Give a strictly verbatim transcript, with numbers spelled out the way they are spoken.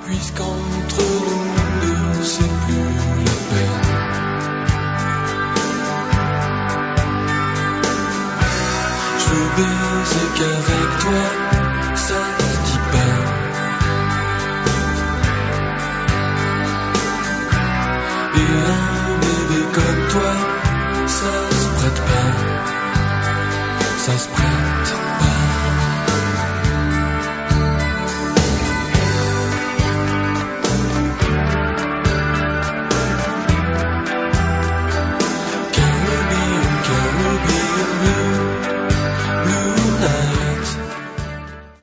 puisqu'entre nous deux c'est plus la peine. Je veux baiser qu'avec toi, ça se dit pas. Et un bébé comme toi, ça se prête pas. Ça se prête